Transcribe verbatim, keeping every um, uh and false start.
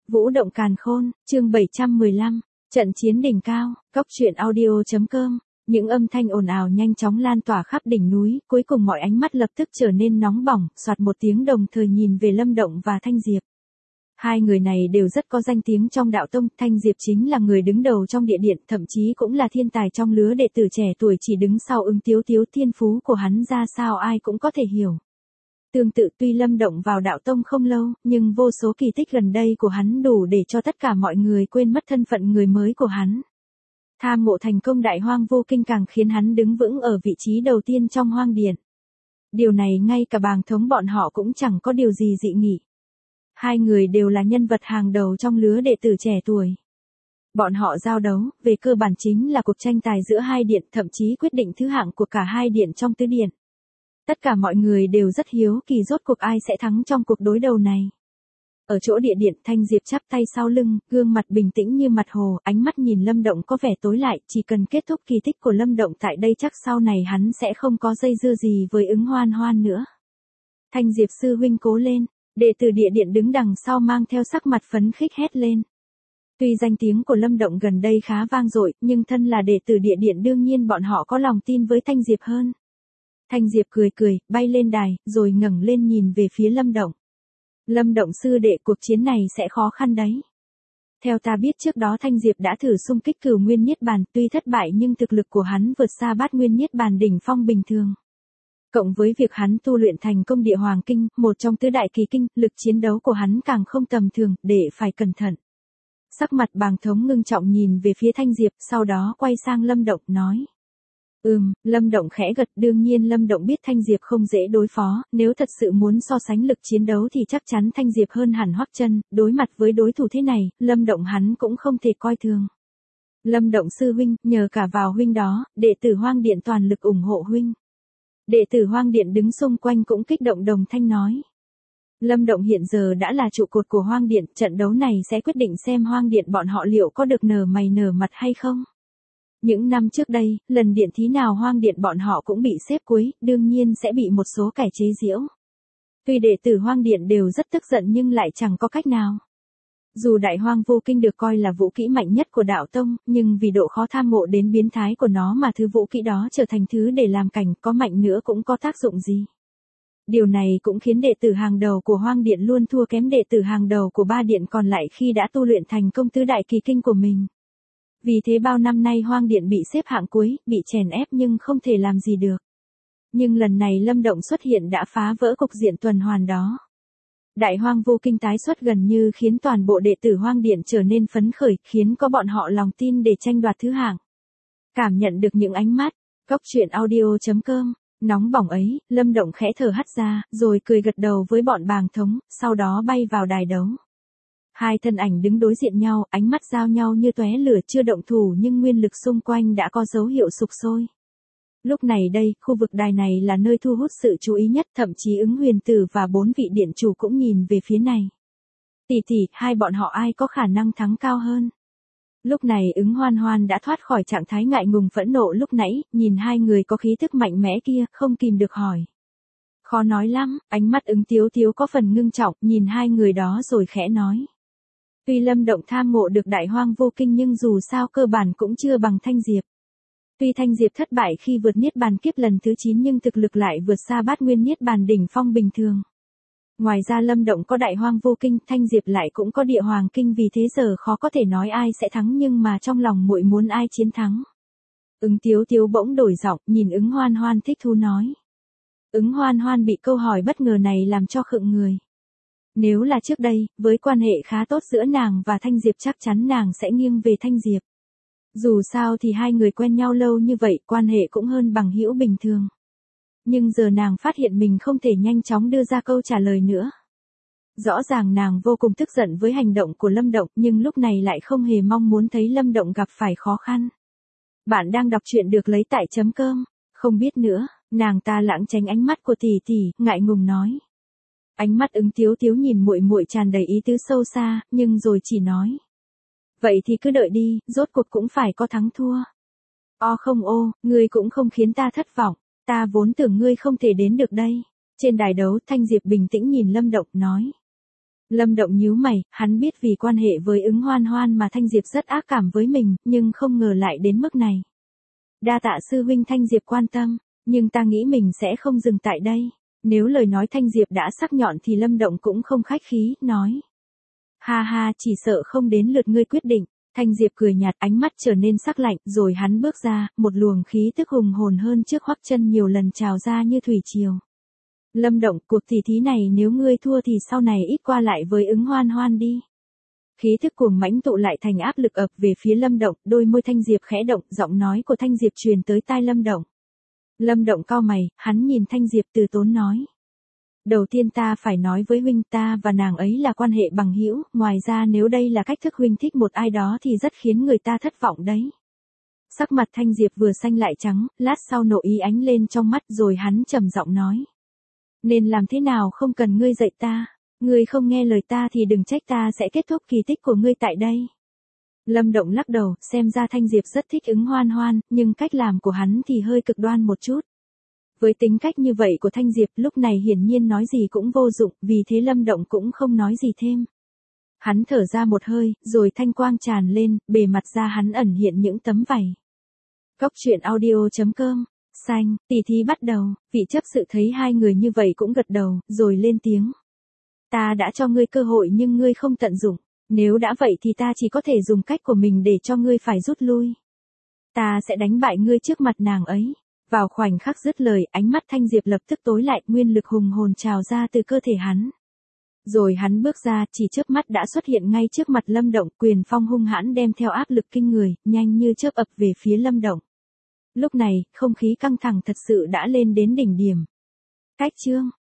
Vũ động càn khôn, chương bảy trăm mười lăm, trận chiến đỉnh cao, cốc truyện audio.com. Những âm thanh ồn ào nhanh chóng lan tỏa khắp đỉnh núi, cuối cùng mọi ánh mắt lập tức trở nên nóng bỏng, soạt một tiếng đồng thời nhìn về Lâm Động và Thanh Diệp. Hai người này đều rất có danh tiếng trong đạo tông, Thanh Diệp chính là người đứng đầu trong địa điện, thậm chí cũng là thiên tài trong lứa đệ tử trẻ tuổi chỉ đứng sau Ứng Tiếu Tiếu, thiên phú của hắn ra sao ai cũng có thể hiểu. Tương tự tuy Lâm Động vào đạo tông không lâu, nhưng vô số kỳ tích gần đây của hắn đủ để cho tất cả mọi người quên mất thân phận người mới của hắn. Tham ngộ thành công Đại Hoang Vô Kinh càng khiến hắn đứng vững ở vị trí đầu tiên trong Hoang Điện. Điều này ngay cả bàng thống bọn họ cũng chẳng có điều gì dị nghị. Hai người đều là nhân vật hàng đầu trong lứa đệ tử trẻ tuổi. Bọn họ giao đấu, về cơ bản chính là cuộc tranh tài giữa hai điện, thậm chí quyết định thứ hạng của cả hai điện trong tứ điện. Tất cả mọi người đều rất hiếu kỳ rốt cuộc ai sẽ thắng trong cuộc đối đầu này. Ở chỗ địa điện, Thanh Diệp chắp tay sau lưng, gương mặt bình tĩnh như mặt hồ, ánh mắt nhìn Lâm Động có vẻ tối lại, chỉ cần kết thúc kỳ tích của Lâm Động tại đây chắc sau này hắn sẽ không có dây dưa gì với Ứng Hoan Hoan nữa. Thanh Diệp sư huynh cố lên, đệ tử địa điện đứng đằng sau mang theo sắc mặt phấn khích hét lên. Tuy danh tiếng của Lâm Động gần đây khá vang dội, nhưng thân là đệ tử địa điện đương nhiên bọn họ có lòng tin với Thanh Diệp hơn. Thanh Diệp cười cười, bay lên đài, rồi ngẩng lên nhìn về phía Lâm Động. Lâm Động sư đệ, cuộc chiến này sẽ khó khăn đấy. Theo ta biết trước đó Thanh Diệp đã thử xung kích Cửu Nguyên Niết Bàn, tuy thất bại nhưng thực lực của hắn vượt xa Bát Nguyên Niết Bàn đỉnh phong bình thường. Cộng với việc hắn tu luyện thành công Địa Hoàng Kinh, một trong tứ đại kỳ kinh, lực chiến đấu của hắn càng không tầm thường, để phải cẩn thận. Sắc mặt bàng thống ngưng trọng nhìn về phía Thanh Diệp, sau đó quay sang Lâm Động, nói. Ừm, Lâm Động khẽ gật, đương nhiên Lâm Động biết Thanh Diệp không dễ đối phó, nếu thật sự muốn so sánh lực chiến đấu thì chắc chắn Thanh Diệp hơn hẳn Hoắc Chân, đối mặt với đối thủ thế này, Lâm Động hắn cũng không thể coi thường. Lâm Động sư huynh, nhờ cả vào huynh đó, đệ tử Hoang Điện toàn lực ủng hộ huynh. Đệ tử Hoang Điện đứng xung quanh cũng kích động đồng thanh nói. Lâm Động hiện giờ đã là trụ cột của Hoang Điện, trận đấu này sẽ quyết định xem Hoang Điện bọn họ liệu có được nở mày nở mặt hay không. Những năm trước đây, lần điện thí nào Hoang Điện bọn họ cũng bị xếp cuối, đương nhiên sẽ bị một số kẻ chế giễu. Tuy đệ tử Hoang Điện đều rất tức giận nhưng lại chẳng có cách nào. Dù Đại Hoang Vô Kinh được coi là vũ kỹ mạnh nhất của đạo tông, nhưng vì độ khó tham ngộ đến biến thái của nó mà thứ vũ kỹ đó trở thành thứ để làm cảnh, có mạnh nữa cũng có tác dụng gì. Điều này cũng khiến đệ tử hàng đầu của Hoang Điện luôn thua kém đệ tử hàng đầu của ba điện còn lại khi đã tu luyện thành công tứ đại kỳ kinh của mình. Vì thế bao năm nay Hoang Điện bị xếp hạng cuối, bị chèn ép nhưng không thể làm gì được. Nhưng lần này Lâm Động xuất hiện đã phá vỡ cục diện tuần hoàn đó. Đại Hoang Vô Kinh tái xuất gần như khiến toàn bộ đệ tử Hoang Điện trở nên phấn khởi, khiến có bọn họ lòng tin để tranh đoạt thứ hạng. Cảm nhận được những ánh mắt, cốc truyện audio.com, nóng bỏng ấy, Lâm Động khẽ thở hắt ra, rồi cười gật đầu với bọn bàng thống, sau đó bay vào đài đấu. Hai thân ảnh đứng đối diện nhau, ánh mắt giao nhau như tóe lửa, chưa động thủ nhưng nguyên lực xung quanh đã có dấu hiệu sục sôi. Lúc này đây, khu vực đài này là nơi thu hút sự chú ý nhất, thậm chí Ứng Huyền Tử và bốn vị điện chủ cũng nhìn về phía này. Tỷ tỷ, hai bọn họ ai có khả năng thắng cao hơn? Lúc này Ứng Hoan Hoan đã thoát khỏi trạng thái ngại ngùng phẫn nộ lúc nãy, nhìn hai người có khí tức mạnh mẽ kia, không kìm được hỏi. Khó nói lắm, ánh mắt Ứng Tiếu Tiếu có phần ngưng trọng, nhìn hai người đó rồi khẽ nói. Tuy Lâm Động tham ngộ được Đại Hoang Vô Kinh nhưng dù sao cơ bản cũng chưa bằng Thanh Diệp. Tuy Thanh Diệp thất bại khi vượt Niết Bàn kiếp lần thứ chín nhưng thực lực lại vượt xa Bát Nguyên Niết Bàn đỉnh phong bình thường. Ngoài ra Lâm Động có Đại Hoang Vô Kinh, Thanh Diệp lại cũng có Địa Hoàng Kinh, vì thế giờ khó có thể nói ai sẽ thắng nhưng mà trong lòng muội muốn ai chiến thắng. Ứng Tiếu Tiếu bỗng đổi giọng, nhìn Ứng Hoan Hoan thích thú nói. Ứng Hoan Hoan bị câu hỏi bất ngờ này làm cho khựng người. Nếu là trước đây, với quan hệ khá tốt giữa nàng và Thanh Diệp chắc chắn nàng sẽ nghiêng về Thanh Diệp. Dù sao thì hai người quen nhau lâu như vậy, quan hệ cũng hơn bằng hữu bình thường. Nhưng giờ nàng phát hiện mình không thể nhanh chóng đưa ra câu trả lời nữa. Rõ ràng nàng vô cùng tức giận với hành động của Lâm Động, nhưng lúc này lại không hề mong muốn thấy Lâm Động gặp phải khó khăn. Bạn đang đọc truyện được lấy tại chấm com, không biết nữa, nàng ta lãng tránh ánh mắt của tỷ tỷ, ngại ngùng nói. Ánh mắt Ứng Tiếu Tiếu nhìn muội muội tràn đầy ý tứ sâu xa, nhưng rồi chỉ nói. Vậy thì cứ đợi đi, rốt cuộc cũng phải có thắng thua. O không ô, ngươi cũng không khiến ta thất vọng, ta vốn tưởng ngươi không thể đến được đây. Trên đài đấu, Thanh Diệp bình tĩnh nhìn Lâm Động, nói. Lâm Động nhíu mày, hắn biết vì quan hệ với ứng hoan hoan mà Thanh Diệp rất ác cảm với mình, nhưng không ngờ lại đến mức này. Đa tạ sư huynh Thanh Diệp quan tâm, nhưng ta nghĩ mình sẽ không dừng tại đây. Nếu lời nói Thanh Diệp đã sắc nhọn thì Lâm Động cũng không khách khí, nói. Ha ha, chỉ sợ không đến lượt ngươi quyết định. Thanh Diệp cười nhạt, ánh mắt trở nên sắc lạnh, rồi hắn bước ra, một luồng khí tức hùng hồn hơn trước Hoắc Chân nhiều lần trào ra như thủy triều. Lâm Động, cuộc tỷ thí này nếu ngươi thua thì sau này ít qua lại với ứng hoan hoan đi. Khí thức cuồng mãnh tụ lại thành áp lực ập về phía Lâm Động, đôi môi Thanh Diệp khẽ động, giọng nói của Thanh Diệp truyền tới tai Lâm Động. Lâm Động cau mày, hắn nhìn Thanh Diệp từ tốn nói. Đầu tiên ta phải nói với huynh, ta và nàng ấy là quan hệ bằng hữu, ngoài ra nếu đây là cách thức huynh thích một ai đó thì rất khiến người ta thất vọng đấy. Sắc mặt Thanh Diệp vừa xanh lại trắng, lát sau nộ ý ánh lên trong mắt rồi hắn trầm giọng nói. Nên làm thế nào không cần ngươi dạy ta, ngươi không nghe lời ta thì đừng trách ta sẽ kết thúc kỳ tích của ngươi tại đây. Lâm Động lắc đầu, xem ra Thanh Diệp rất thích ứng hoan hoan, nhưng cách làm của hắn thì hơi cực đoan một chút. Với tính cách như vậy của Thanh Diệp lúc này hiển nhiên nói gì cũng vô dụng, vì thế Lâm Động cũng không nói gì thêm. Hắn thở ra một hơi, rồi thanh quang tràn lên, bề mặt da hắn ẩn hiện những tấm vảy. Cốc truyện audio chấm com, xanh, tỷ thí bắt đầu, vị chấp sự thấy hai người như vậy cũng gật đầu, rồi lên tiếng. Ta đã cho ngươi cơ hội nhưng ngươi không tận dụng, nếu đã vậy thì ta chỉ có thể dùng cách của mình để cho ngươi phải rút lui. Ta sẽ đánh bại ngươi trước mặt nàng ấy. Vào khoảnh khắc dứt lời, ánh mắt Thanh Diệp lập tức tối lại, nguyên lực hùng hồn trào ra từ cơ thể hắn. Rồi hắn bước ra, chỉ chớp mắt đã xuất hiện ngay trước mặt Lâm Động, quyền phong hung hãn đem theo áp lực kinh người, nhanh như chớp ập về phía Lâm Động. Lúc này, không khí căng thẳng thật sự đã lên đến đỉnh điểm. Cách chương